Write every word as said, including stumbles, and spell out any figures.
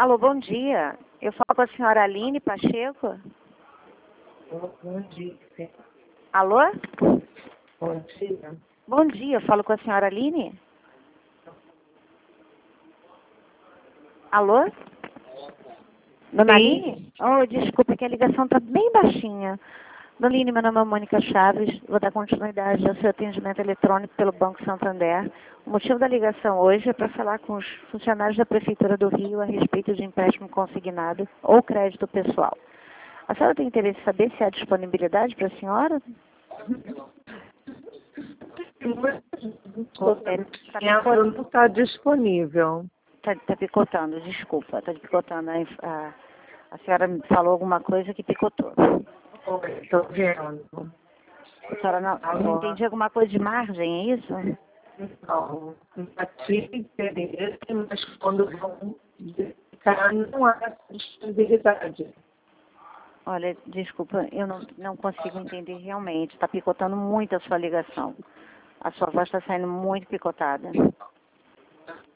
Alô, bom dia. Eu falo com a senhora Aline Pacheco? Bom dia, sim. Alô? Bom dia. Bom dia, eu falo com a senhora Aline? Alô? Dona Sim. Aline? Oh, desculpa, que a ligação está bem baixinha. Dona Aline, meu nome é Mônica Chaves. Vou dar continuidade ao seu atendimento eletrônico pelo Banco Santander. O motivo da ligação hoje é para falar com os funcionários da Prefeitura do Rio a respeito de empréstimo consignado ou crédito pessoal. A senhora tem interesse em saber se há disponibilidade para a senhora? Está Ela não está disponível. tá, tá picotando, desculpa, está picotando. A, a, a senhora me falou alguma coisa que picotou. Oi, estou vendo. A senhora não, não entendi alguma coisa de margem, é isso? Não, não tive interesse, mas quando vão ficar, não há disponibilidade. Olha, desculpa, eu não, não consigo entender realmente. Está picotando muito a sua ligação. A sua voz está saindo muito picotada.